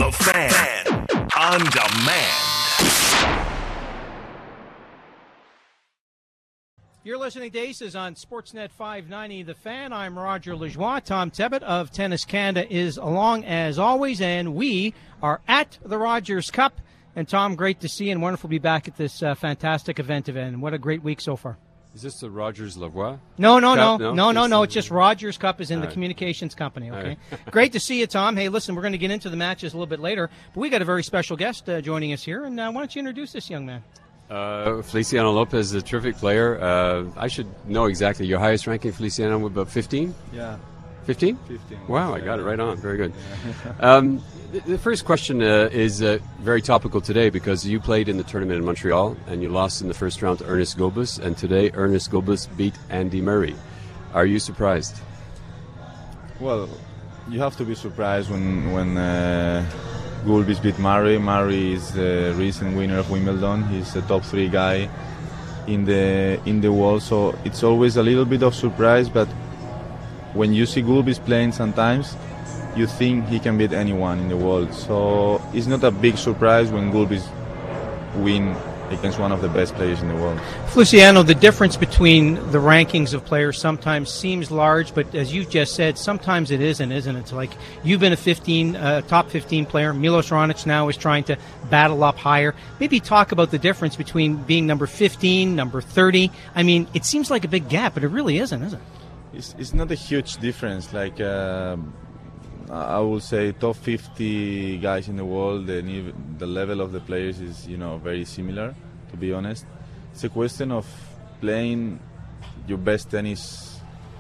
The Fan on demand. You're listening to Aces on Sportsnet 590 The Fan. I'm Roger Lajoie. Tom Tebbett of Tennis Canada is along as always, and we are at the Rogers Cup. And Tom, great to see you and wonderful to be back at this fantastic event. And what a great week so far. Is this the Rogers Lavoie? No. It's just Rogers Cup is in the communications company, okay? Right. Great to see you, Tom. Hey, listen, we're going to get into the matches a little bit later, but we got a very special guest joining us here. And why don't you introduce this young man? Feliciano Lopez is a terrific player. I should know exactly your highest ranking, Feliciano, with about 15? Yeah. 15? 15. Wow, I got it right on. Very good. The first question is very topical today because you played in the tournament in Montreal and you lost in the first round to Ernest Gulbis, and today Ernest Gulbis beat Andy Murray. Are you surprised? Well, you have to be surprised when Gulbis beat Murray. Murray is the recent winner of Wimbledon. He's a top 3 guy in the world, so it's always a little bit of surprise. But when you see Gulbis playing, sometimes you think he can beat anyone in the world. So it's not a big surprise when Gulbis win against one of the best players in the world. Feliciano, the difference between the rankings of players sometimes seems large, but as you just said, sometimes it isn't it? It's like you've been a top 15 player. Milos Raonic now is trying to battle up higher. Maybe talk about the difference between being number 15, number 30. I mean, it seems like a big gap, but it really isn't, is it? It's not a huge difference. Like I would say top 50 guys in the world, the level of the players is, very similar, to be honest. It's a question of playing your best tennis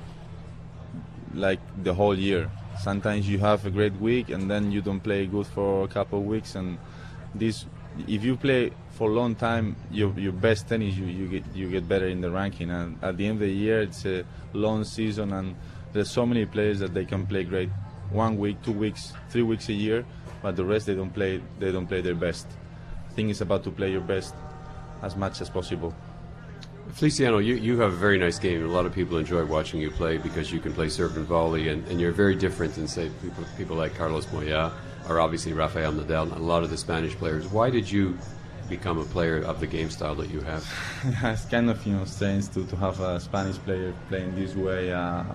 like the whole year. Sometimes you have a great week and then you don't play good for a couple of weeks, and if you play for a long time your best tennis, you get better in the ranking, and at the end of the year it's a long season and there's so many players that they can play great 1 week, 2 weeks, 3 weeks a year, but the rest they don't play their best. I think it's about to play your best as much as possible. Feliciano, you have a very nice game. A lot of people enjoy watching you play because you can play serve and volley, and you're very different than, say, people like Carlos Moya or obviously Rafael Nadal and a lot of the Spanish players. Why did you become a player of the game style that you have? It's kind of strange to have a Spanish player playing this way.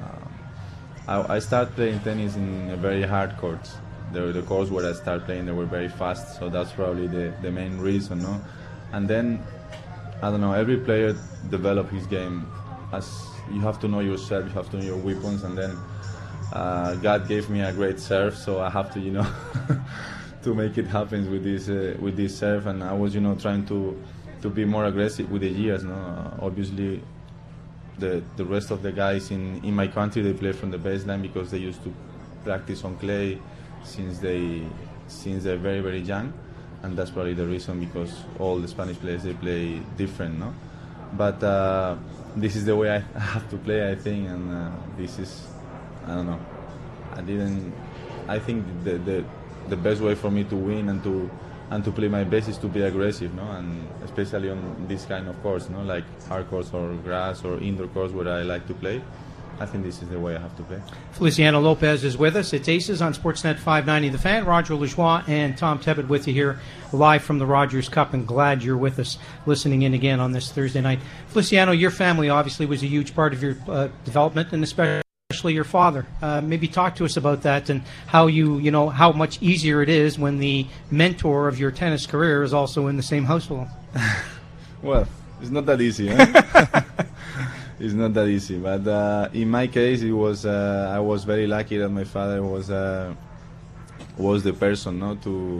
I started playing tennis in a very hard courts. The courts where I started playing, they were very fast, so that's probably the main reason, no? And then, I don't know, every player develop his game. As you have to know yourself, you have to know your weapons, and then God gave me a great serve, so I have to, to make it happen with this serve, and I was, trying to be more aggressive with the years, no? Obviously, the rest of the guys in my country, they play from the baseline because they used to practice on clay since they're very, very young, and that's probably the reason, because all the Spanish players, they play different, no? But this is the way I have to play, I think, and this is, I don't know, I think the best way for me to win and to play my best is to be aggressive, no? And especially on this kind of course, no? Like hard courts or grass or indoor courts where I like to play. I think this is the way I have to play. Feliciano Lopez is with us. It's Aces on Sportsnet 590 The Fan. Roger Lajoie and Tom Tebbett with you here live from the Rogers Cup, and glad you're with us listening in again on this Thursday night. Feliciano, your family obviously was a huge part of your development, and especially your father. Maybe talk to us about that and how how much easier it is when the mentor of your tennis career is also in the same household. Well, it's not that easy, huh? It's not that easy, but in my case, it was. I was very lucky that my father was the person, no,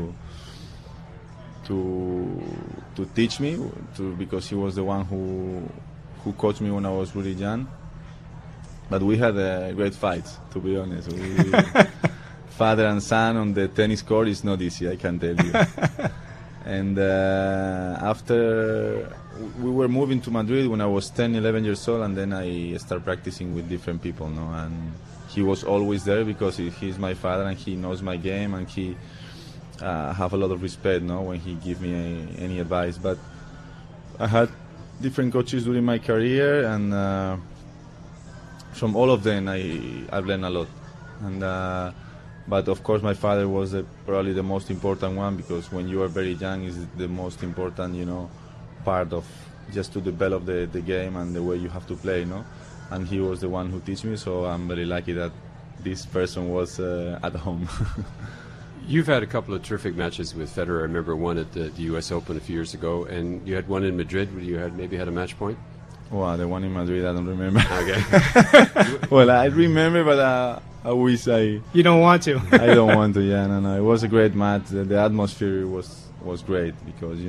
to teach me, because he was the one who coached me when I was really young. But we had great fights, to be honest. Father and son on the tennis court is not easy, I can tell you. And after we were moving to Madrid when I was 10, 11 years old, and then I started practicing with different people, no? And he was always there because he's my father and he knows my game, and he have a lot of respect, no, when he give me any advice. But I had different coaches during my career, and from all of them I've learned a lot. And But of course, my father was probably the most important one, because when you are very young, is the most important, part of just to develop the game and the way you have to play, And he was the one who teach me, so I'm very lucky that this person was at home. You've had a couple of terrific matches with Federer. I remember one at the U.S. Open a few years ago, and you had one in Madrid where you had maybe had a match point. Wow, the one in Madrid, I don't remember. Okay. Well, I remember, but I wish You don't want to. I don't want to. Yeah, no. It was a great match. The atmosphere was great, because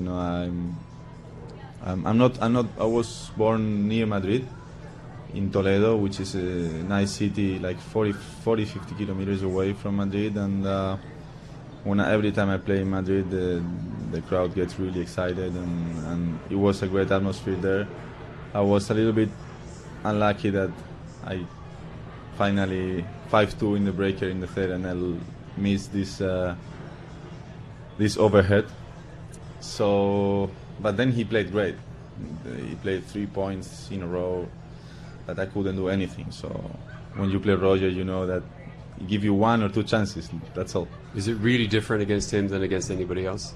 I'm not. I was born near Madrid, in Toledo, which is a nice city, like 40, 50 kilometers away from Madrid, and every time I play in Madrid, the crowd gets really excited, and it was a great atmosphere there. I was a little bit unlucky that I finally 5-2 in the breaker in the third, and I'll miss this overhead. So, but then he played great. He played 3 points in a row that I couldn't do anything. So when you play Roger, you know that he give you 1 or 2 chances. That's all. Is it really different against him than against anybody else?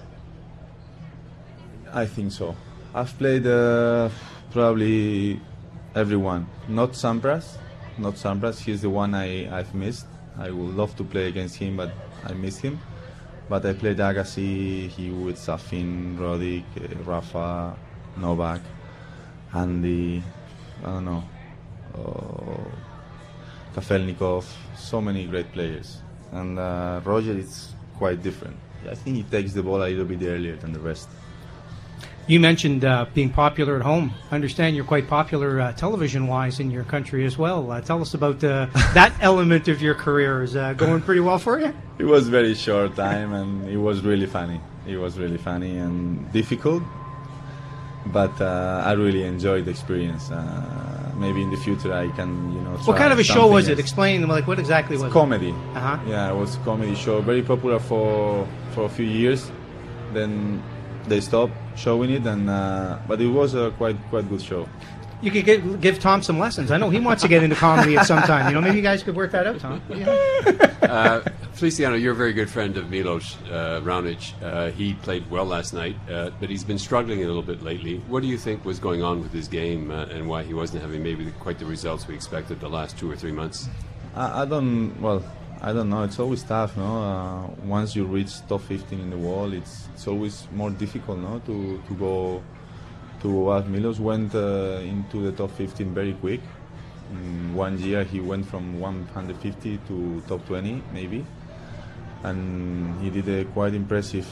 I think so. I've played probably everyone. Not Sampras. He's the one I've missed. I would love to play against him, but I missed him. But I played Agassi, Hewitt, Safin, Roddick, Rafa, Novak, Andy, I don't know, Kafelnikov, so many great players. And Roger is quite different. I think he takes the ball a little bit earlier than the rest. You mentioned being popular at home. I understand you're quite popular television-wise in your country as well. Tell us about that element of your career. Is going pretty well for you? It was very short time, and it was really funny. It was really funny and difficult, but I really enjoyed the experience. Maybe in the future I can, try. What kind of a show was it? Explain, what exactly was it? Comedy. Uh-huh. Yeah, it was a comedy show. Very popular for a few years. Then they stopped showing it, and but it was a quite good show. You could give Tom some lessons. I know he wants to get into comedy at some time. Maybe you guys could work that out, Tom. Yeah. Feliciano, you're a very good friend of Milos Raonic. He played well last night, but he's been struggling a little bit lately. What do you think was going on with his game, and why he wasn't having maybe quite the results we expected the last 2 or 3 months? I don't know. It's always tough, no? Once you reach top 15 in the world, it's always more difficult, no? To go up. Milos went into the top 15 very quick. In 1 year, he went from 150 to top 20, maybe, and he did a quite impressive,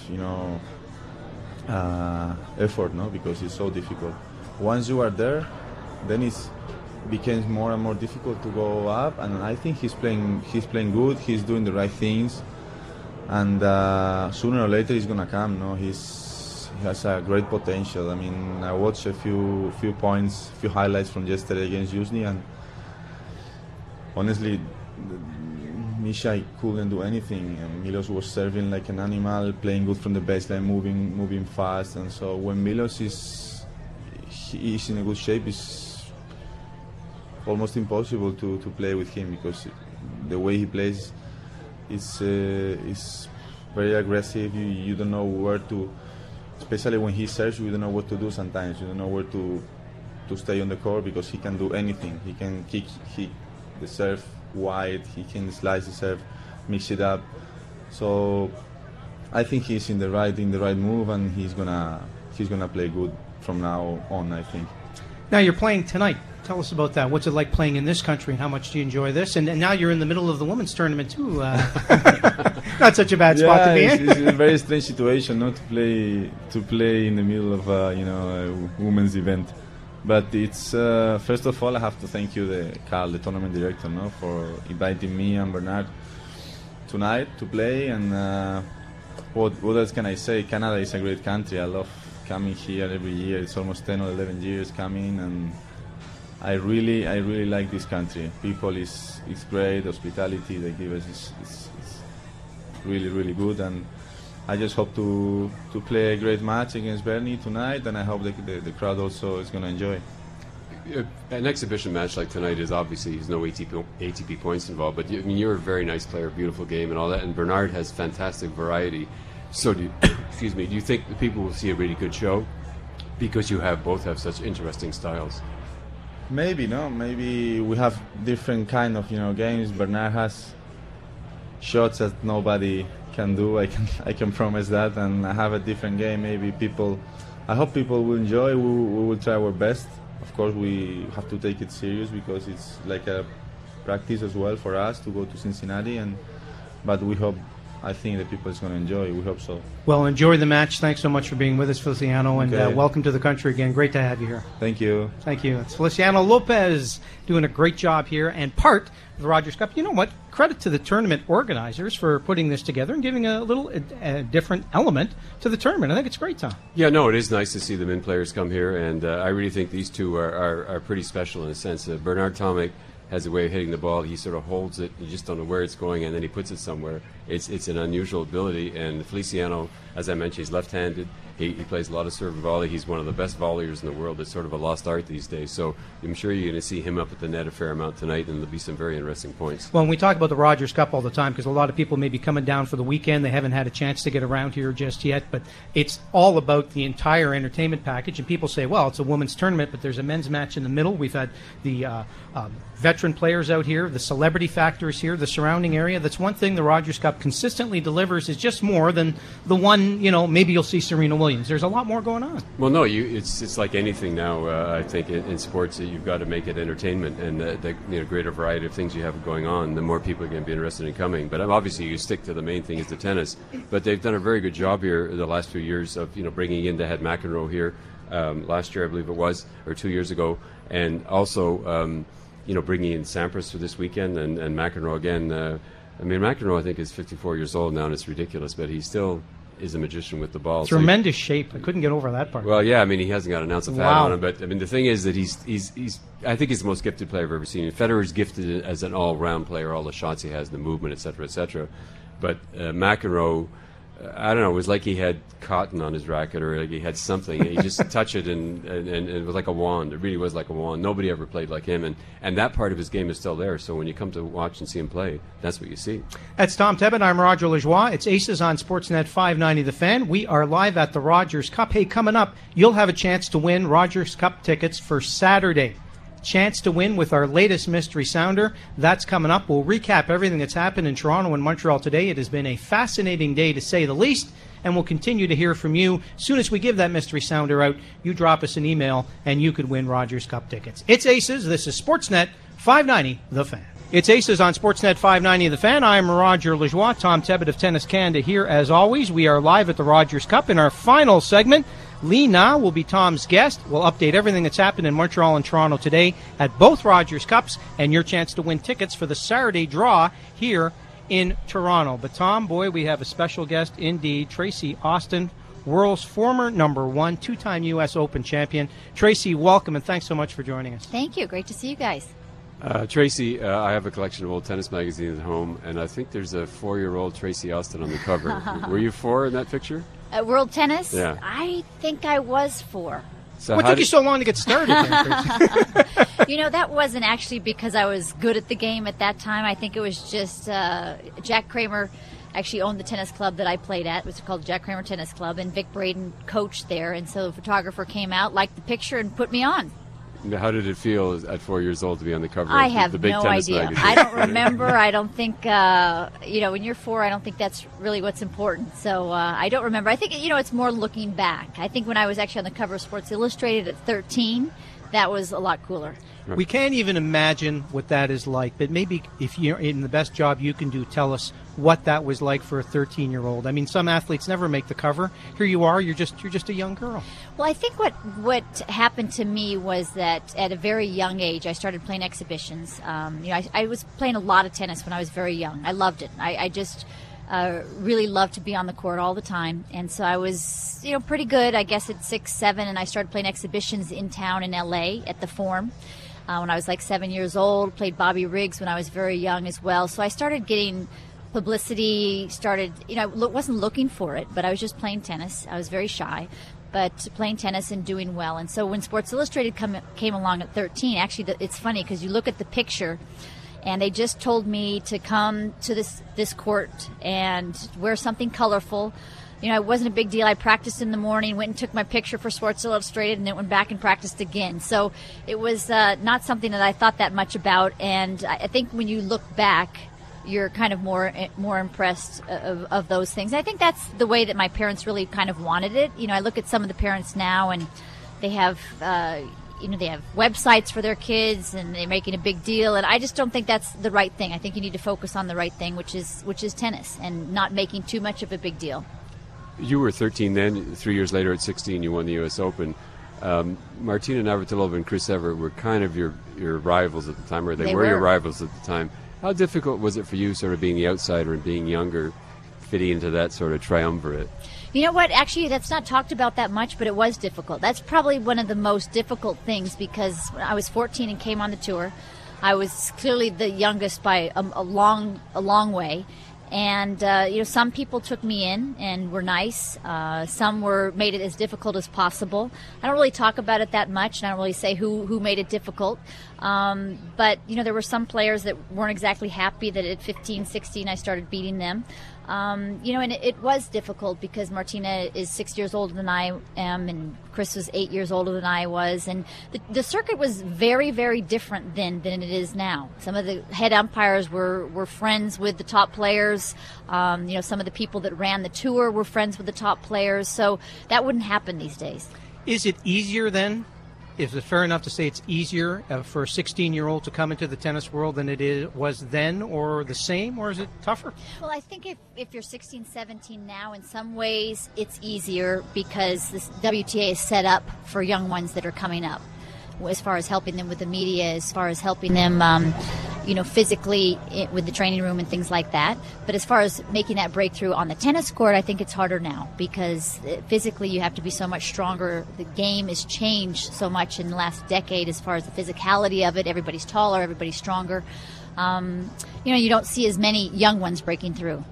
effort, no? Because it's so difficult. Once you are there, then it becomes more and more difficult to go up, and I think he's playing good. He's doing the right things, and sooner or later he's gonna come. No, he has a great potential. I mean, I watched a few highlights from yesterday against Yuzhny, and honestly, Misha couldn't do anything. And Milos was serving like an animal, playing good from the baseline, moving fast, and so when Milos is in a good shape, it's almost impossible to play with him, because the way he plays is very aggressive. You don't know where to, especially when he serves, you don't know what to do sometimes. You don't know where to stay on the court, because he can do anything. He can kick the serve wide, he can slice the serve, mix it up. So I think he's in the right move, and he's gonna play good from now on, I think. Now you're playing tonight. Tell us about that. What's it like playing in this country, and how much do you enjoy this? And now you're in the middle of the women's tournament too. Not such a bad spot to be in. It's a very strange situation, not to play in the middle of a women's event. But it's first of all, I have to thank you, Carl, the tournament director, for inviting me and Bernard tonight to play. And what else can I say? Canada is a great country. I love coming here every year. It's almost 10 or 11 years coming, and I really like this country. People is great. Hospitality they give us is really, really good, and I just hope to play a great match against Bernie tonight, and I hope the crowd also is going to enjoy. an exhibition match like tonight is obviously there's no ATP points involved, but you're a very nice player, beautiful game, and all that. And Bernard has fantastic variety. So, excuse me, do you think the people will see a really good show because you both have such interesting styles? Maybe, no? Maybe we have different kind of games. Bernard has shots that nobody can do. I can promise that, and I have a different game. I hope people will enjoy. We will try our best. Of course, we have to take it serious because it's like a practice as well for us to go to Cincinnati. But I think the people is going to enjoy. We hope so. Well, enjoy the match. Thanks so much for being with us, Feliciano, and welcome to the country again. Great to have you here. Thank you. Thank you. It's Feliciano Lopez doing a great job here and part of the Rogers Cup. You know what? Credit to the tournament organizers for putting this together and giving a little different element to the tournament. I think it's great, Tom. Yeah, no, it is nice to see the men players come here, and I really think these two are pretty special in a sense. Bernard Tomic has a way of hitting the ball. He sort of holds it. You just don't know where it's going, and then he puts it somewhere. It's an unusual ability. And Feliciano, as I mentioned, he's left-handed. He plays a lot of serve and volley. He's one of the best volleyers in the world. It's sort of a lost art these days. So I'm sure you're going to see him up at the net a fair amount tonight, and there'll be some very interesting points. Well, we talk about the Rogers Cup all the time because a lot of people may be coming down for the weekend. They haven't had a chance to get around here just yet, but it's all about the entire entertainment package. And people say, well, it's a women's tournament, but there's a men's match in the middle. We've had the veteran players out here, the celebrity factors here, the surrounding area. That's one thing the Rogers Cup consistently delivers is just more than the one, maybe you'll see Serena Williams. There's a lot more going on. Well, no, it's like anything now. I think in sports, you've got to make it entertainment, and the greater variety of things you have going on, the more people are going to be interested in coming. But obviously, you stick to the main thing is the tennis. But they've done a very good job here the last few years of bringing in. They had McEnroe here last year, I believe it was, or 2 years ago, and also bringing in Sampras for this weekend and McEnroe again. McEnroe I think is 54 years old now, and it's ridiculous, but he still is a magician with the ball. Tremendous shape. I couldn't get over that part. Well, yeah, he hasn't got an ounce of fat on him, but the thing is that he's I think he's the most gifted player I've ever seen. Federer's gifted as an all-round player, all the shots he has, the movement, etc., etc. But McEnroe, I don't know, it was like he had cotton on his racket or like he had something. He just touched it and it was like a wand. It really was like a wand. Nobody ever played like him. And that part of his game is still there. So when you come to watch and see him play, that's what you see. That's Tom Tebbett. I'm Roger Lajoie. It's Aces on Sportsnet 590 The Fan. We are live at the Rogers Cup. Hey, coming up, you'll have a chance to win Rogers Cup tickets for Saturday. Chance to win with our latest Mystery Sounder. That's coming up. We'll recap everything that's happened in Toronto and Montreal today. It has been a fascinating day, to say the least, and we'll continue to hear from you. As soon as we give that Mystery Sounder out, you drop us an email, and you could win Rogers Cup tickets. It's Aces. This is Sportsnet 590 The Fan. It's Aces on Sportsnet 590 The Fan. I'm Roger Lajoie. Tom Tebbett of Tennis Canada here as always. We are live at the Rogers Cup in our final segment. Lee Na will be Tom's guest. We'll update everything that's happened in Montreal and Toronto today at both Rogers Cups and your chance to win tickets for the Saturday draw here in Toronto. But Tom, boy, we have a special guest indeed, Tracy Austin, world's former number one, two-time U.S. Open champion. Tracy, welcome, and thanks so much for joining us. Thank you. Great to see you guys. Tracy, I have a collection of old tennis magazines at home, and I think there's a 4-year-old Tracy Austin on the cover. Were you 4 in that picture? World Tennis? Yeah. I think I was 4. So what took you so long to get started then, Tracy? That wasn't actually because I was good at the game at that time. I think it was just Jack Kramer actually owned the tennis club that I played at. It was called Jack Kramer Tennis Club, and Vic Braden coached there. And so the photographer came out, liked the picture, and put me on. How did it feel at 4 years old to be on the cover of the big tennis idea. magazine? I don't remember. I don't think, when you're 4, I don't think that's really what's important. So I don't remember. I think, it's more looking back. I think when I was actually on the cover of Sports Illustrated at 13, that was a lot cooler. We can't even imagine what that is like, but maybe if you're in the best job you can do, tell us what that was like for a 13-year-old. I mean, some athletes never make the cover. Here you are, you're just a young girl. Well, I think what happened to me was that at a very young age, I started playing exhibitions. I was playing a lot of tennis when I was very young. I loved it. I just really loved to be on the court all the time. And so I was, pretty good, I guess, at 6, 7, and I started playing exhibitions in town in L.A. at the Forum. When I was like 7 years old, played Bobby Riggs when I was very young as well. So I started getting publicity, I wasn't looking for it, but I was just playing tennis. I was very shy. but playing tennis and doing well. And so when Sports Illustrated came along at 13, actually it's funny because you look at the picture and they just told me to come to this court and wear something colorful. You know, it wasn't a big deal. I practiced in the morning, went and took my picture for Sports Illustrated, and then went back and practiced again. So it was not something that I thought that much about. And I think when you look back, you're kind of more impressed of those things. I think that's the way that my parents really kind of wanted it. You know, I look at some of the parents now, and they have they have websites for their kids, and they're making a big deal. And I just don't think that's the right thing. I think you need to focus on the right thing, which is tennis, and not making too much of a big deal. You were 13 then. 3 years later, at 16, you won the U.S. Open. Martina Navratilova and Chris Evert were kind of your rivals at the time, or they were your rivals at the time. How difficult was it for you, sort of being the outsider and being younger, fitting into that sort of triumvirate? You know what? Actually, that's not talked about that much, but it was difficult. That's probably one of the most difficult things, because when I was 14 and came on the tour, I was clearly the youngest by a long way. And, some people took me in and were nice. Some made it as difficult as possible. I don't really talk about it that much, and I don't really say who made it difficult. But, there were some players that weren't exactly happy that at 15, 16 I started beating them. And it was difficult because Martina is 6 years older than I am, and Chris was 8 years older than I was. And the circuit was very, very different then than it is now. Some of the head umpires were friends with the top players. Some of the people that ran the tour were friends with the top players. So that wouldn't happen these days. Is it easier then? Is it fair enough to say it's easier for a 16-year-old to come into the tennis world than it was then, or the same, or is it tougher? Well, I think if you're 16, 17 now, in some ways it's easier because this WTA is set up for young ones that are coming up, as far as helping them with the media, as far as helping them, physically with the training room and things like that. But as far as making that breakthrough on the tennis court, I think it's harder now because physically you have to be so much stronger. The game has changed so much in the last decade as far as the physicality of it. Everybody's taller, everybody's stronger. You don't see as many young ones breaking through.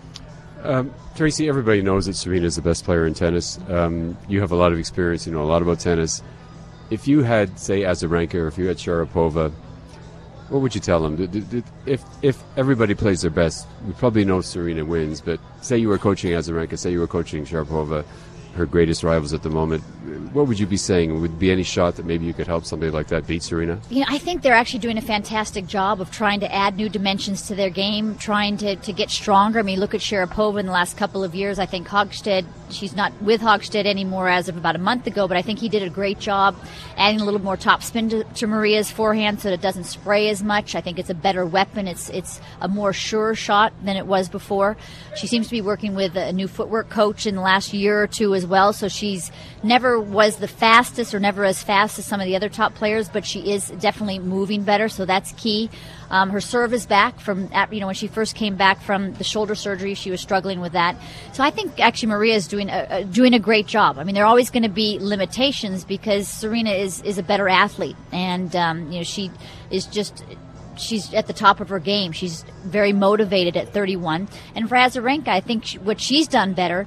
Tracy, everybody knows that Serena is the best player in tennis. You have a lot of experience, you know a lot about tennis. If you had, say, Azarenka, or if you had Sharapova, what would you tell them? If everybody plays their best, we probably know Serena wins, but say you were coaching Azarenka, say you were coaching Sharapova, her greatest rivals at the moment, what would you be saying? Would there be any shot that maybe you could help somebody like that beat Serena? I think they're actually doing a fantastic job of trying to add new dimensions to their game, trying to get stronger. I mean, look at Sharapova in the last couple of years. I think Hogstead, she's not with Hogstead anymore as of about a month ago, but I think he did a great job adding a little more top spin to Maria's forehand so that it doesn't spray as much. I think it's a better weapon. It's a more sure shot than it was before. She seems to be working with a new footwork coach in the last year or two as well, so she's never was the fastest or never as fast as some of the other top players, but she is definitely moving better, so that's key. Her serve is back from, when she first came back from the shoulder surgery, she was struggling with that. So I think actually Maria is doing a great job. I mean, there are always going to be limitations because Serena is a better athlete, and she is just. She's at the top of her game. She's very motivated at 31. And for Azarenka, I think what she's done better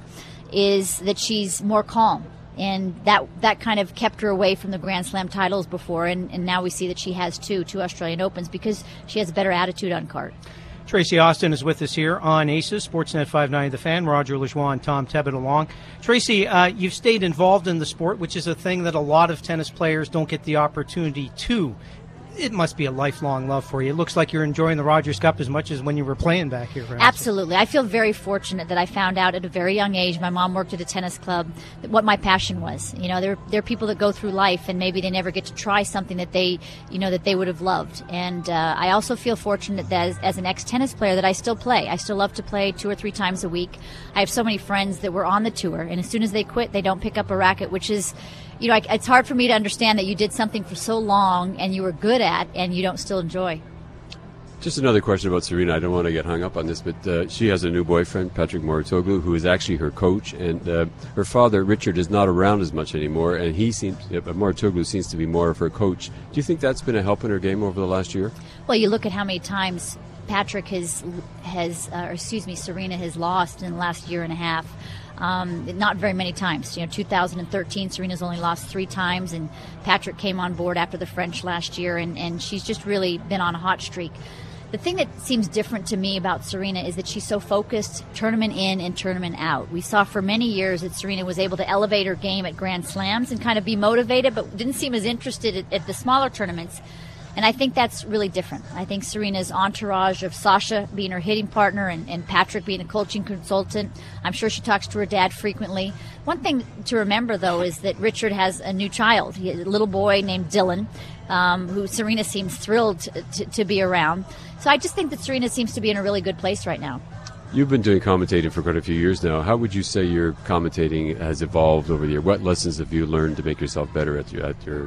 is that she's more calm. And that kind of kept her away from the Grand Slam titles before. And now we see that she has two Australian Opens because she has a better attitude on court. Tracy Austin is with us here on ACES, Sportsnet 590 The Fan. Roger Lajoie and Tom Tebbett along. Tracy, you've stayed involved in the sport, which is a thing that a lot of tennis players don't get the opportunity to. It must be a lifelong love for you. It looks like you're enjoying the Rogers Cup as much as when you were playing back here. Absolutely. I feel very fortunate that I found out at a very young age, my mom worked at a tennis club, what my passion was. There are people that go through life and maybe they never get to try something that they would have loved. And I also feel fortunate that as an ex-tennis player that I still play. I still love to play 2 or 3 times a week. I have so many friends that were on the tour, and as soon as they quit, they don't pick up a racket, which is... it's hard for me to understand that you did something for so long and you were good at and you don't still enjoy. Just another question about Serena. I don't want to get hung up on this, but she has a new boyfriend, Patrick Mouratoglou, who is actually her coach, and her father, Richard, is not around as much anymore, and Mouratoglou seems to be more of her coach. Do you think that's been a help in her game over the last year? Well, you look at how many times Serena has lost in the last year and a half. Not very many times. 2013, Serena's only lost 3 times, and Patrick came on board after the French last year, and she's just really been on a hot streak. The thing that seems different to me about Serena is that she's so focused tournament in and tournament out. We saw for many years that Serena was able to elevate her game at Grand Slams and kind of be motivated, but didn't seem as interested at the smaller tournaments. And I think that's really different. I think Serena's entourage of Sasha being her hitting partner and Patrick being a coaching consultant, I'm sure she talks to her dad frequently. One thing to remember, though, is that Richard has a new child, a little boy named Dylan, who Serena seems thrilled to be around. So I just think that Serena seems to be in a really good place right now. You've been doing commentating for quite a few years now. How would you say your commentating has evolved over the year? What lessons have you learned to make yourself better at the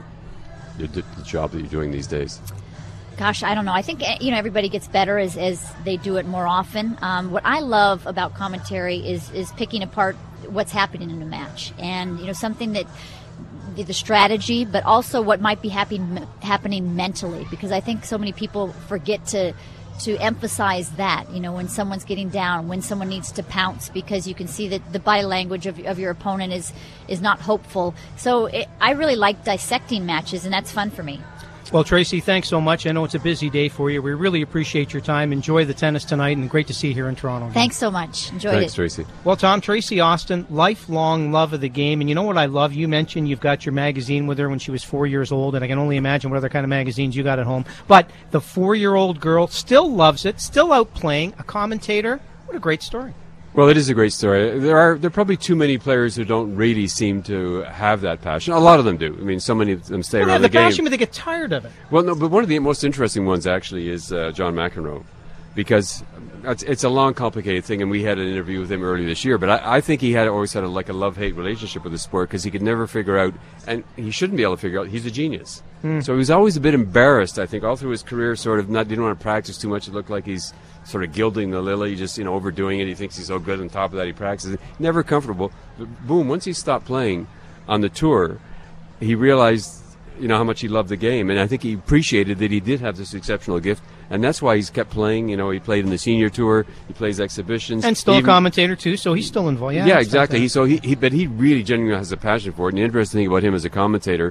job that you're doing these days? Gosh, I don't know. I think everybody gets better as they do it more often. What I love about commentary is picking apart what's happening in a match, and something that the strategy, but also what might be happening mentally, because I think so many people forget to emphasize that, when someone's getting down, when someone needs to pounce, because you can see that the body language of your opponent is not hopeful. So I really like dissecting matches, and that's fun for me. Well, Tracy, thanks so much. I know it's a busy day for you. We really appreciate your time. Enjoy the tennis tonight, and great to see you here in Toronto. Thanks so much. Enjoyed it. Thanks, Tracy. Well, Tom, Tracy Austin, lifelong love of the game. And you know what I love? You mentioned you've got your magazine with her when she was 4 years old, and I can only imagine what other kind of magazines you got at home. But the 4-year-old girl still loves it, still out playing, a commentator. What a great story. Well, it is a great story. There are probably too many players who don't really seem to have that passion. A lot of them do. I mean, so many of them stay around the game. Passion, but they get tired of it. Well, no, but one of the most interesting ones actually is John McEnroe, because it's a long, complicated thing, and we had an interview with him earlier this year. But I think he always had a love-hate relationship with the sport, because he could never figure out, and he shouldn't be able to figure out, he's a genius. So he was always a bit embarrassed, I think, all through his career, sort of didn't want to practice too much. It looked like he's sort of gilding the lily, just overdoing it. He thinks he's so good. On top of that, he practices. Never comfortable. But boom! Once he stopped playing on the tour, he realized how much he loved the game, and I think he appreciated that he did have this exceptional gift, and that's why he's kept playing. He played in the senior tour, he plays exhibitions, and still a commentator too. So he's still involved. Yeah, exactly. But he really genuinely has a passion for it. And the interesting thing about him as a commentator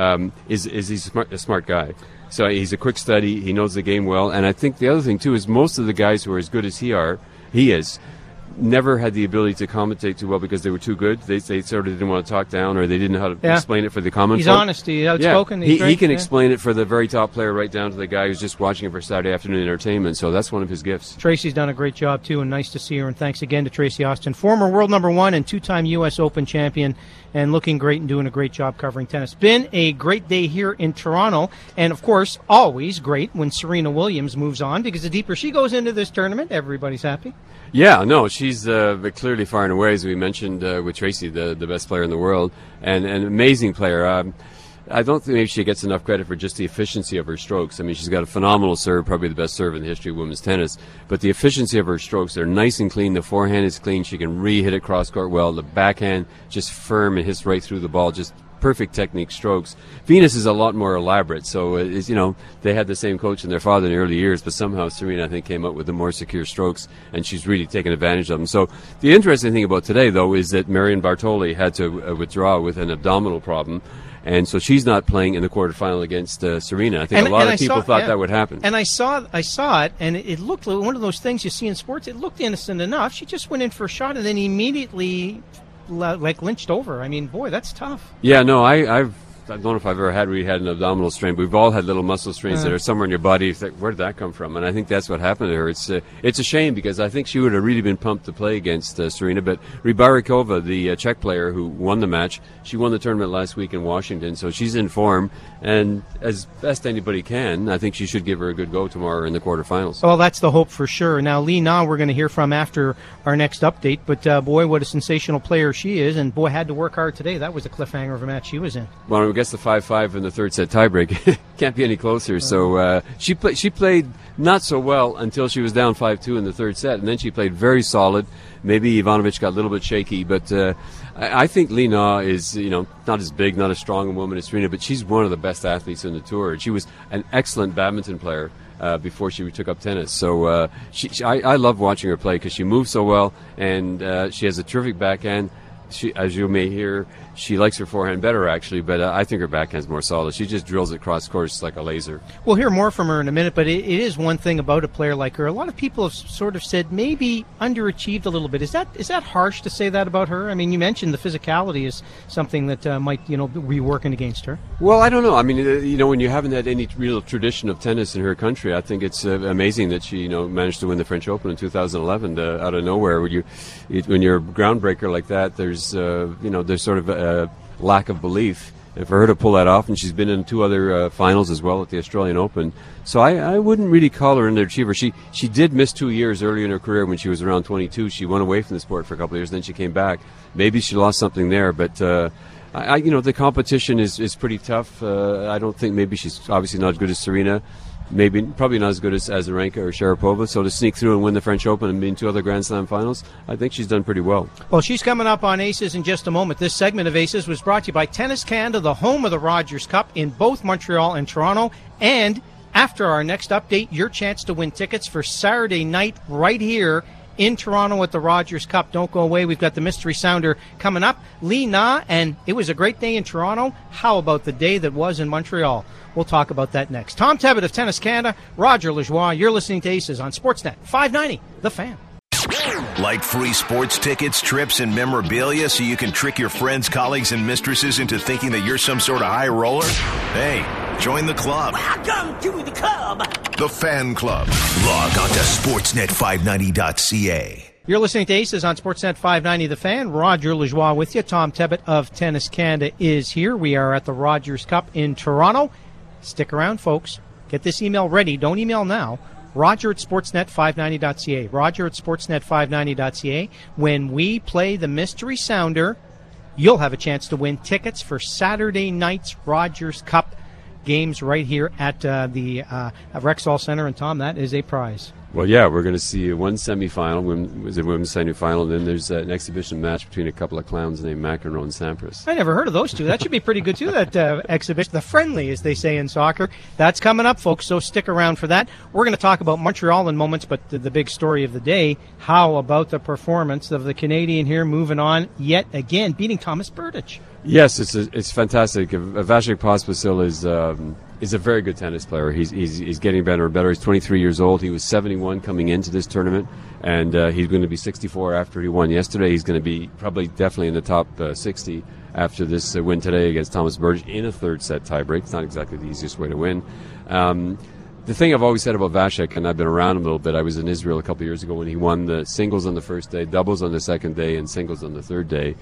is he's a smart guy. So he's a quick study. He knows the game well, and I think the other thing too is most of the guys who are as good as he is, never had the ability to commentate too well because they were too good. They sort of didn't want to talk down, or they didn't know how to explain it for the common He's folk. honest. He's outspoken. Yeah. He can explain it for the very top player right down to the guy who's just watching it for Saturday afternoon entertainment. So that's one of his gifts. Tracy's done a great job, too, and nice to see her. And thanks again to Tracy Austin, former world number 1 and 2-time U.S. Open champion, and looking great and doing a great job covering tennis. Been a great day here in Toronto, and, of course, always great when Serena Williams moves on, because the deeper she goes into this tournament, everybody's happy. Yeah, no, she's clearly far and away, as we mentioned with Tracy, the best player in the world, and an amazing player. I don't think maybe she gets enough credit for just the efficiency of her strokes. I mean, she's got a phenomenal serve, probably the best serve in the history of women's tennis, but the efficiency of her strokes, they're nice and clean. The forehand is clean. She can re-hit it cross-court well. The backhand, just firm and hits right through the ball, just perfect technique strokes. Venus is a lot more elaborate, so they had the same coach and their father in the early years, but somehow Serena, I think, came up with the more secure strokes, and she's really taken advantage of them. So the interesting thing about today, though, is that Marion Bartoli had to withdraw with an abdominal problem, and so she's not playing in the quarterfinal against Serena. I think a lot of people thought that would happen. And I saw it, and it looked like one of those things you see in sports. It looked innocent enough. She just went in for a shot and then immediately lynched over. I mean, boy, that's tough. Yeah, no, I don't know if I've ever had an abdominal strain, but we've all had little muscle strains that are somewhere in your body. It's like, where did that come from? And I think that's what happened to her. It's a shame, because I think she would have really been pumped to play against Serena. But Rybarikova, the Czech player who won the match, she won the tournament last week in Washington, so she's in form. And as best anybody can, I think she should give her a good go tomorrow in the quarterfinals. Well, that's the hope for sure. Now, Li Na we're going to hear from after our next update. But, boy, what a sensational player she is. And, boy, had to work hard today. That was a cliffhanger of a match she was in. Well, I guess the 5-5 in the third set tiebreak can't be any closer. So she played not so well until she was down 5-2 in the third set, and then she played very solid. Maybe Ivanovic got a little bit shaky, but I think Li Na is not as big, not as strong a woman as Serena, but she's one of the best athletes in the tour. She was an excellent badminton player. before she took up tennis. So I love watching her play because she moves so well, and she has a terrific backhand. She, as you may hear, she likes her forehand better, actually, but I think her backhand's more solid. She just drills it cross course like a laser. We'll hear more from her in a minute, but it is one thing about a player like her. A lot of people have sort of said maybe underachieved a little bit. Is that harsh to say that about her? I mean, you mentioned the physicality is something that might be working against her. Well, I don't know. I mean, when you haven't had any real tradition of tennis in her country, I think it's amazing that she managed to win the French Open in 2011 out of nowhere. When you're a groundbreaker like that, there's sort of a lack of belief. And for her to pull that off, and she's been in 2 other finals as well at the Australian Open. So I wouldn't really call her an underachiever. She did miss 2 years early in her career when she was around 22. She went away from the sport for a couple of years, then she came back. Maybe she lost something there, but the competition is pretty tough. I don't think maybe she's obviously not as good as Serena. Probably not as good as Azarenka or Sharapova. So to sneak through and win the French Open and be in 2 other Grand Slam finals, I think she's done pretty well. Well, she's coming up on Aces in just a moment. This segment of Aces was brought to you by Tennis Canada, the home of the Rogers Cup in both Montreal and Toronto. And after our next update, your chance to win tickets for Saturday night right here in Toronto at the Rogers Cup. Don't go away. We've got the Mystery Sounder coming up. Li Na, and it was a great day in Toronto. How about the day that was in Montreal? We'll talk about that next. Tom Tebbett of Tennis Canada, Roger Lajoie. You're listening to Aces on Sportsnet 590, The Fan. Like free sports tickets, trips, and memorabilia so you can trick your friends, colleagues, and mistresses into thinking that you're some sort of high roller? Hey, join the club. Welcome to the club. The Fan Club. Log on to sportsnet590.ca. You're listening to Aces on Sportsnet 590 The Fan. Roger Lajoie with you. Tom Tebbett of Tennis Canada is here. We are at the Rogers Cup in Toronto. Stick around, folks. Get this email ready. Don't email now. Roger at sportsnet590.ca. Roger at sportsnet590.ca. When we play the Mystery Sounder, you'll have a chance to win tickets for Saturday night's Rogers Cup games right here at the Rexall Center. And, Tom, that is a prize. Well, yeah, we're going to see one semifinal, women's semifinal, and then there's an exhibition match between a couple of clowns named McEnroe and Sampras. I never heard of those two. That should be pretty good, too, that exhibition. The friendly, as they say in soccer. That's coming up, folks, so stick around for that. We're going to talk about Montreal in moments, but the big story of the day, how about the performance of the Canadian here moving on yet again, beating Thomas Berdych? Yes, it's fantastic. Vasek Pospisil is a very good tennis player. He's getting better and better. He's 23 years old. He was 71 coming into this tournament, and he's going to be 64 after he won yesterday. He's going to be definitely in the top 60 after this win today against Thomas Berdych in a third set tiebreak. It's not exactly the easiest way to win. The thing I've always said about Vasek, and I've been around him a little bit, I was in Israel a couple of years ago when he won the singles on the first day, doubles on the second day, and singles on the third day.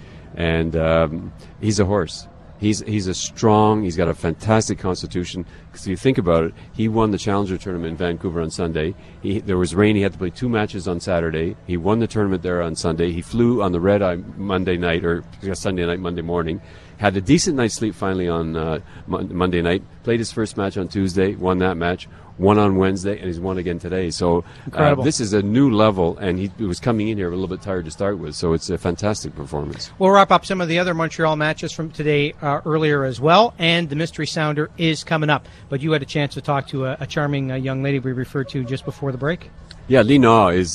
And he's a horse. He's he's got a fantastic constitution. Because if you think about it, he won the Challenger tournament in Vancouver on Sunday. There was rain. He had to play 2 matches on Saturday. He won the tournament there on Sunday. He flew on the red eye Monday night, or Sunday night, Monday morning. Had a decent night's sleep finally on Monday night. Played his first match on Tuesday, won that match. Won on Wednesday, and he's won again today. So this is a new level, and he was coming in here a little bit tired to start with. So it's a fantastic performance. We'll wrap up some of the other Montreal matches from today earlier as well, and the Mystery Sounder is coming up. But you had a chance to talk to a charming young lady we referred to just before the break. Yeah, Li Na she's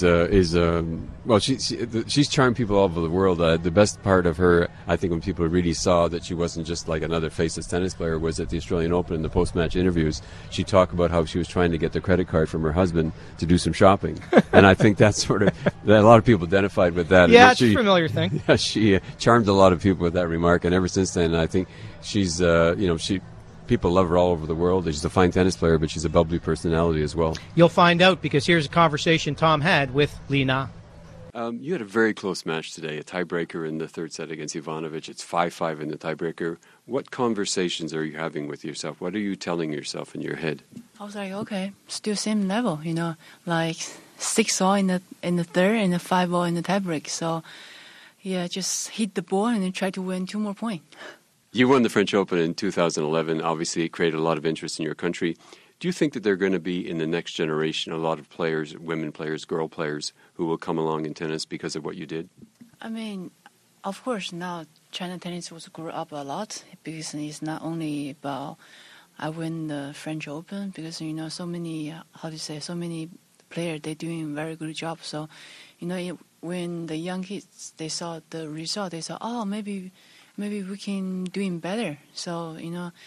charmed people all over the world. The best part of her, I think, when people really saw that she wasn't just like another faceless tennis player, was at the Australian Open in the post-match interviews. She talked about how she was trying to get the credit card from her husband to do some shopping, and I think that's that a lot of people identified with that. Yeah, it's a familiar thing. Yeah, she charmed a lot of people with that remark, and ever since then, I think she's people love her all over the world. She's a fine tennis player, but she's a bubbly personality as well. You'll find out, because here's a conversation Tom had with Li Na. You had a very close match today, a tiebreaker in the third set against Ivanovic. It's 5-5 in the tiebreaker. What conversations are you having with yourself? What are you telling yourself in your head? I was like, okay, still same level, like 6-all in the third and 5-all in the tiebreak. So, yeah, just hit the ball and then try to win 2 more points. You won the French Open in 2011. Obviously, it created a lot of interest in your country. Do you think that there are going to be, in the next generation, a lot of players, women players, girl players, who will come along in tennis because of what you did? I mean, of course, now China tennis was grew up a lot, because it's not only about I win the French Open because so many so many players, they're doing very good job. So when the young kids, they saw the result, they said, oh, maybe we can doing better. So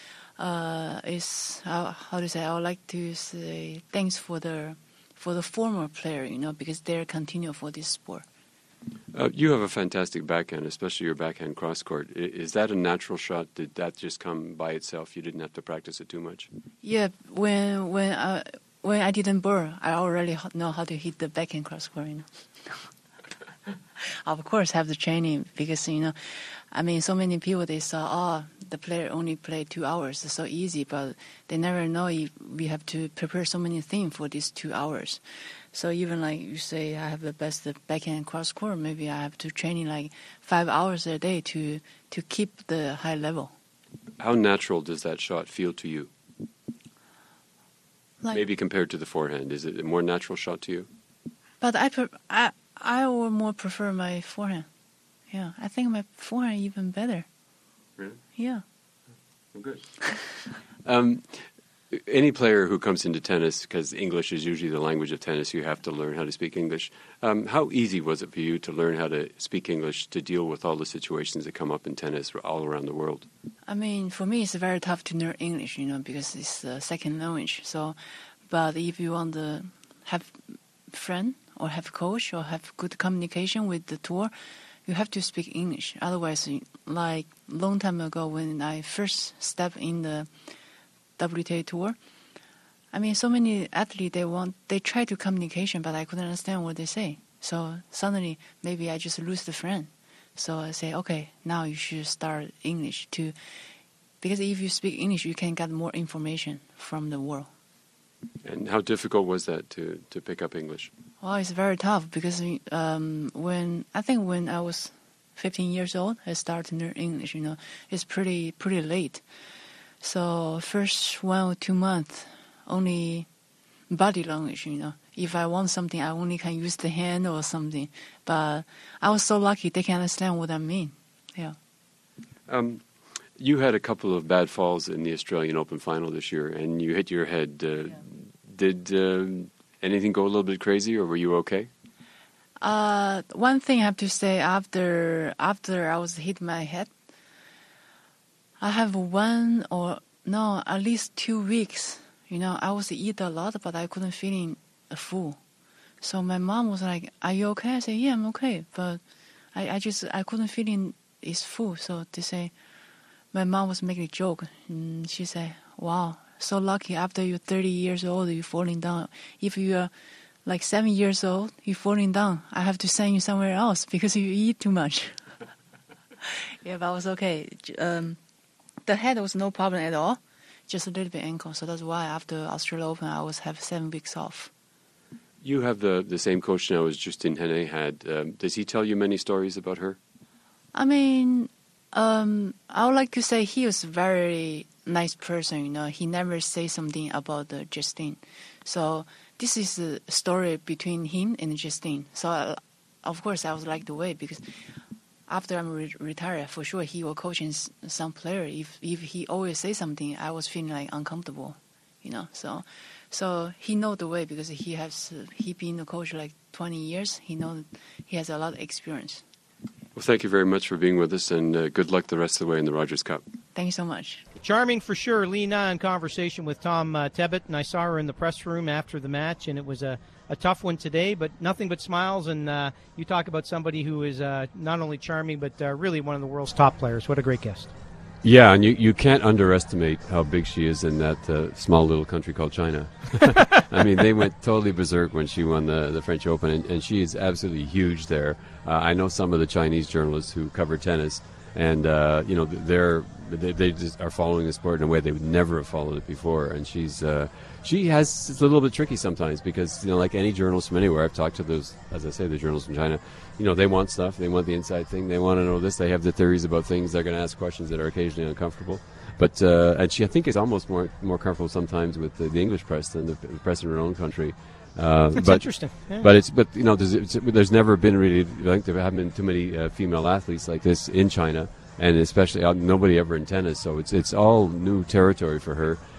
it's I would like to say thanks for the former player, because they're continue for this sport. You have a fantastic backhand, especially your backhand cross court. Is that a natural shot? Did that just come by itself? You didn't have to practice it too much? Yeah, when I didn't bowl, I already know how to hit the backhand cross court. Of course, have the training because so many people, they saw the player only played 2 hours. It's so easy, but they never know we have to prepare so many things for these 2 hours. So even like you say, I have the best backhand cross court. Maybe I have to training like 5 hours a day to keep the high level. How natural does that shot feel to you? Maybe compared to the forehand, is it a more natural shot to you? But I would more prefer my forehand. Yeah, I think my forehand even better. Really? Yeah. Well, good. Any player who comes into tennis, because English is usually the language of tennis, you have to learn how to speak English. How easy was it for you to learn how to speak English to deal with all the situations that come up in tennis all around the world? For me, it's very tough to learn English, because it's the second language. So, but if you want to have friend or have coach or have good communication with the tour, you have to speak English. Otherwise, like long time ago when I first stepped in the WTA tour, so many athletes, they try to communication, but I couldn't understand what they say. So suddenly, maybe I just lose the friend. So I say, okay, now you should start English too, because if you speak English, you can get more information from the world. And how difficult was that to pick up English? Well, it's very tough because when I was 15 years old, I started to learn English. It's pretty late. So first 1 or 2 months, only body language. If I want something, I only can use the hand or something. But I was so lucky they can understand what I mean. Yeah. You had a couple of bad falls in the Australian Open final this year, and you hit your head. Did anything go a little bit crazy, or were you okay? One thing I have to say, after I was hit my head, I have at least 2 weeks. I was eat a lot, but I couldn't feeling full. So my mom was like, "Are you okay?" I said, "Yeah, I'm okay," but I couldn't feeling it's full. So they say, my mom was making a joke, and she said, "Wow, so lucky after you're 30 years old, you're falling down. If you're like 7 years old, you're falling down. I have to send you somewhere else because you eat too much." Yeah, but I was okay. The head was no problem at all, just a little bit ankle. So that's why after Australia Open, I always have 7 weeks off. You have the same coach now as Justine Henin had. Does he tell you many stories about her? I would like to say he was a very nice person. He never say something about Justine. So this is a story between him and Justine. So of course I was like the way because after I'm retired, for sure he will coaching some player. If he always say something, I was feeling like uncomfortable. So he know the way because he been a coach like 20 years. He has a lot of experience. Well, thank you very much for being with us, and good luck the rest of the way in the Rogers Cup. Thank you so much. Charming for sure. Li Na in conversation with Tom Tebbett, and I saw her in the press room after the match, and it was a tough one today, but nothing but smiles. And you talk about somebody who is not only charming, but really one of the world's top players. What a great guest. Yeah, and you can't underestimate how big she is in that small little country called China. I mean, they went totally berserk when she won the French Open, and she is absolutely huge there. I know some of the Chinese journalists who cover tennis, and they just are following the sport in a way they would never have followed it before. And she it's a little bit tricky sometimes because like any journalist from anywhere, I've talked to those, as I say, the journalists from China. They want stuff, they want the inside thing, they want to know this, they have the theories about things, they're going to ask questions that are occasionally uncomfortable. But and she, I think, is almost more comfortable sometimes with the English press than the press in her own country. That's interesting. Yeah. But there's never been really, I think there haven't been too many female athletes like this in China, and especially nobody ever in tennis. So it's all new territory for her.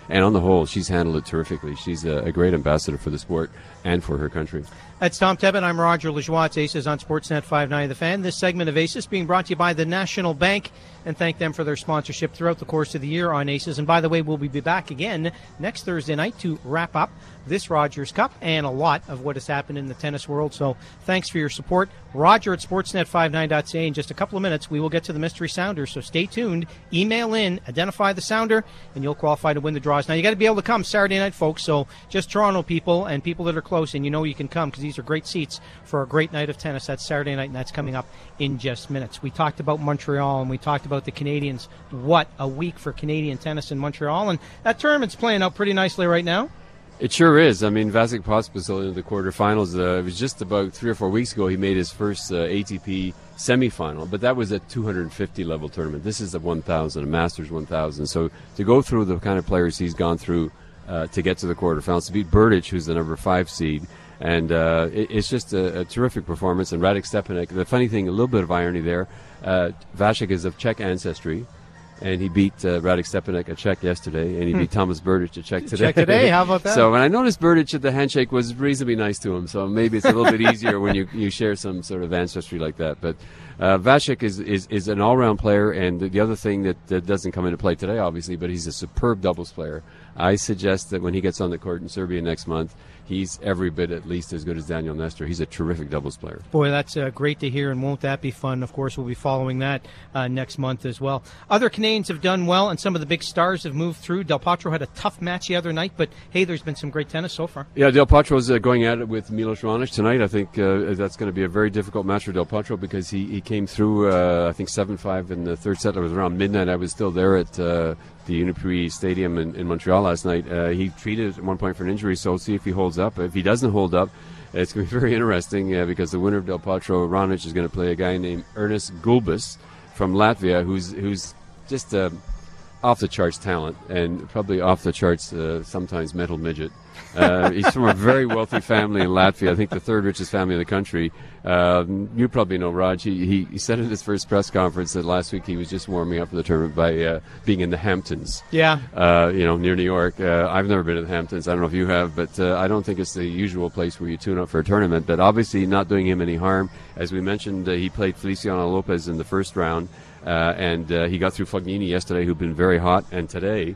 And on the whole, she's handled it terrifically. She's a great ambassador for the sport and for her country. That's Tom Tebbett. I'm Roger Lajoie. It's Aces on Sportsnet 590 The Fan. This segment of Aces being brought to you by the National Bank, and thank them for their sponsorship throughout the course of the year on Aces. And by the way, we'll be back again next Thursday night to wrap up this Rogers Cup and a lot of what has happened in the tennis world. So thanks for your support. Roger at sportsnet59.ca. In just a couple of minutes, we will get to the mystery sounder, so stay tuned. Email in, identify the sounder, and you'll qualify to win the draws. Now, you got to be able to come Saturday night, folks, so just Toronto people and people that are close, and you know you can come because these are great seats for a great night of tennis. That's Saturday night, and that's coming up in just minutes. We talked about Montreal, and we talked about the Canadians. What a week for Canadian tennis in Montreal, and that tournament's playing out pretty nicely right now. It sure is. I mean, Vasek Pospisil into the quarterfinals. It was just about 3 or 4 weeks ago he made his first ATP semifinal, but that was a 250 level tournament. This is a 1,000, a Masters 1,000. So to go through the kind of players he's gone through to get to the quarterfinals, to beat Berdych, who's the number 5 seed, and it's just a terrific performance. And Radek Stepanek, the funny thing, a little bit of irony there, Vasek is of Czech ancestry. And he beat Radek Stepanek, a Czech, yesterday, and he beat Thomas Berdych, a Czech, today. Czech today, how about that? So, and I noticed Berdych at the handshake was reasonably nice to him, so maybe it's a little bit easier when you share some sort of ancestry like that. But Vasek is an all-round player, and the other thing that doesn't come into play today, obviously, but he's a superb doubles player. I suggest that when he gets on the court in Serbia next month, he's every bit at least as good as Daniel Nestor. He's a terrific doubles player. Boy, that's great to hear, and won't that be fun? Of course, we'll be following that next month as well. Other Canadians have done well, and some of the big stars have moved through. Del Potro had a tough match the other night, but, hey, there's been some great tennis so far. Yeah, Del Potro's going at it with Milos Raonic tonight. I think that's going to be a very difficult match for Del Potro because he came through, I think, 7-5 in the third set. It was around midnight. I was still there at the Uniprix Stadium in Montreal last night. He treated at one point for an injury, so we'll see if he holds up. If he doesn't hold up, it's going to be very interesting because the winner of Del Potro, Raonic, is going to play a guy named Ernest Gulbis from Latvia, who's just off the charts talent and probably off the charts sometimes mental midget. He's from a very wealthy family in Latvia. I think the third richest family in the country. You probably know Raj. He said in his first press conference that last week he was just warming up for the tournament by being in the Hamptons. Yeah. Near New York. I've never been to the Hamptons. I don't know if you have, but I don't think it's the usual place where you tune up for a tournament. But obviously not doing him any harm. As we mentioned, he played Feliciano Lopez in the first round, and he got through Fognini yesterday, who'd been very hot, and today,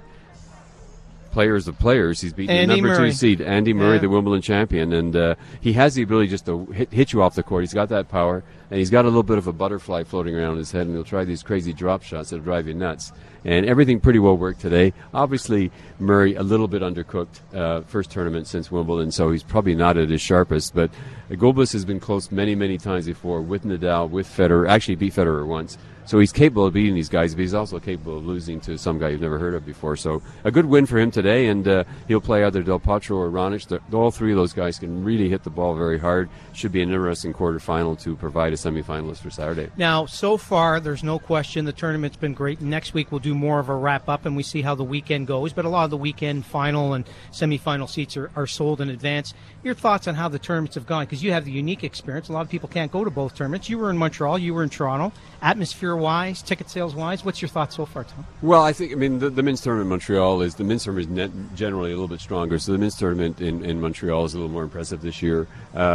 players of players, he's beaten Andy the number Murray. 2 seed, Andy Murray, Yeah. the Wimbledon champion, and he has the ability just to hit you off the court. He's got that power, and he's got a little bit of a butterfly floating around his head, and he'll try these crazy drop shots that'll drive you nuts. And everything pretty well worked today. Obviously, Murray a little bit undercooked, first tournament since Wimbledon, so he's probably not at his sharpest. But Gulbis has been close many, many times before with Nadal, with Federer. Actually beat Federer once. So he's capable of beating these guys, but he's also capable of losing to some guy you've never heard of before. So a good win for him today, and he'll play either Del Potro or Raonic. All three of those guys can really hit the ball very hard. Should be an interesting quarterfinal to provide a semifinalist for Saturday. Now, so far, there's no question the tournament's been great. Next week we'll do more of a wrap-up, and we see how the weekend goes. But a lot of the weekend final and semifinal seats are sold in advance. Your thoughts on how the tournaments have gone? Because you have the unique experience. A lot of people can't go to both tournaments. You were in Montreal. You were in Toronto. Atmosphere-wise, ticket sales-wise, what's your thoughts so far, Tom? Well, the men's tournament in Montreal is generally a little bit stronger. So the men's tournament in Montreal is a little more impressive this year.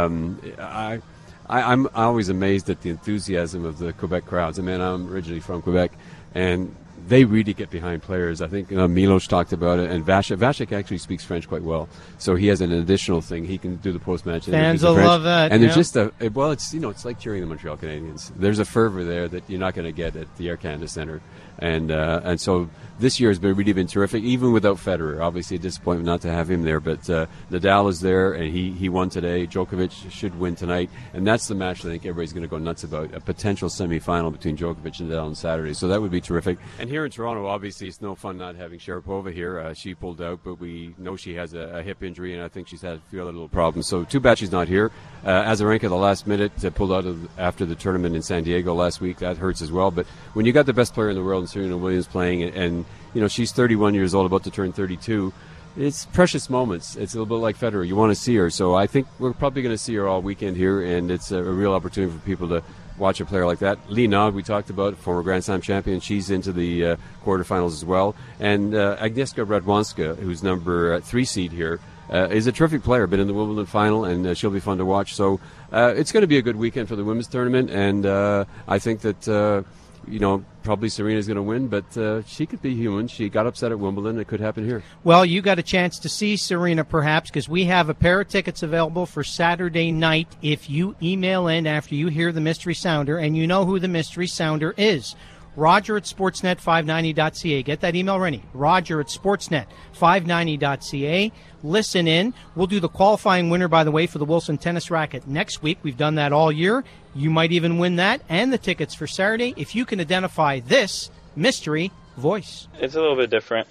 I'm always amazed at the enthusiasm of the Quebec crowds. I mean, I'm originally from Quebec, and they really get behind players. I think Milos talked about it, and Vasek actually speaks French quite well, so he has an additional thing. He can do the post-match fans interviews in will French. love that. And yeah. there's just it's like cheering the Montreal Canadiens. There's a fervor there that you're not going to get at the Air Canada Centre, and so this year has really been terrific, even without Federer. Obviously, a disappointment not to have him there, but Nadal is there, and he won today. Djokovic should win tonight, and that's the match I think everybody's going to go nuts about, a potential semifinal between Djokovic and Nadal on Saturday. So that would be terrific. And here in Toronto, obviously, it's no fun not having Sharapova here. She pulled out, but we know she has a hip injury, and I think she's had a few other little problems. So too bad she's not here. Azarenka, the last minute, pulled out after the tournament in San Diego last week. That hurts as well. But when you got the best player in the world, Serena Williams, playing, and she's 31 years old, about to turn 32, it's precious moments. It's a little bit like Federer. You want to see her. So I think we're probably going to see her all weekend here, and it's a real opportunity for people to watch a player like that. Lee Nog, we talked about, former Grand Slam champion. She's into the quarterfinals as well. And Agnieszka Radwanska, who's number 3 seed here, is a terrific player. Been in the Wimbledon final, and she'll be fun to watch. So it's going to be a good weekend for the women's tournament, and I think that probably Serena's going to win, but she could be human. She got upset at Wimbledon. It could happen here. Well, you got a chance to see Serena perhaps, because we have a pair of tickets available for Saturday night if you email in after you hear the Mystery Sounder, and you know who the Mystery Sounder is. Roger at sportsnet590.ca. Get that email ready. Roger at sportsnet590.ca. Listen in. We'll do the qualifying winner, by the way, for the Wilson tennis racket next week. We've done that all year. You might even win that and the tickets for Saturday if you can identify this mystery voice. It's a little bit different.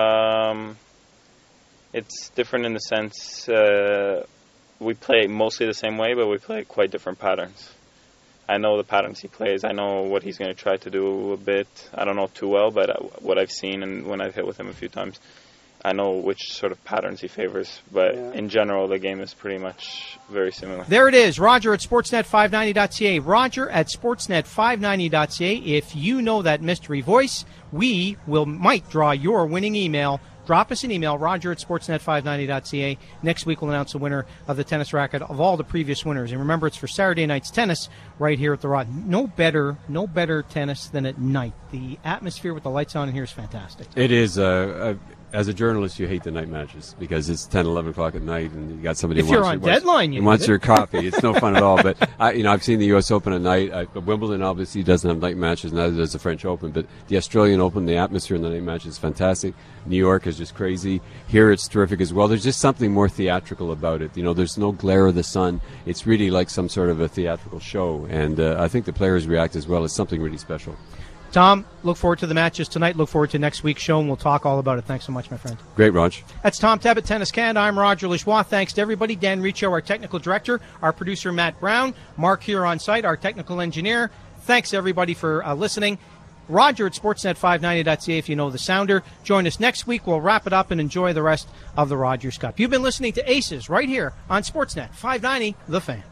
It's different in the sense we play mostly the same way, but we play quite different patterns. I know the patterns he plays. I know what he's going to try to do a bit. I don't know too well, but what I've seen and when I've hit with him a few times, I know which sort of patterns he favors. But in general, the game is pretty much very similar. There it is. Roger at sportsnet590.ca. Roger at sportsnet590.ca. If you know that mystery voice, we might draw your winning email. Drop us an email, Roger at sportsnet590.ca. Next week we'll announce the winner of the tennis racket of all the previous winners. And remember, it's for Saturday night's tennis right here at the Rod. No better tennis than at night. The atmosphere with the lights on in here is fantastic. It is. As a journalist, you hate the night matches because it's 10, 11 o'clock at night, and you got somebody if you're on deadline, you wants your coffee. It's no fun at all. But I've seen the U.S. Open at night. Wimbledon obviously doesn't have night matches, neither does the French Open. But the Australian Open, the atmosphere in the night match is fantastic. New York is just crazy. Here it's terrific as well. There's just something more theatrical about it. There's no glare of the sun. It's really like some sort of a theatrical show, and I think the players react as well. It's something really special. Tom, look forward to the matches tonight. Look forward to next week's show, and we'll talk all about it. Thanks so much, my friend. Great, Raj. That's Tom Tebbett, Tennis Canada. I'm Roger Lajoie. Thanks to everybody. Dan Riccio, our technical director, our producer, Matt Brown, Mark here on site, our technical engineer. Thanks, everybody, for listening. Roger at sportsnet590.ca if you know the sounder. Join us next week. We'll wrap it up and enjoy the rest of the Rogers Cup. You've been listening to Aces right here on Sportsnet 590, The Fan.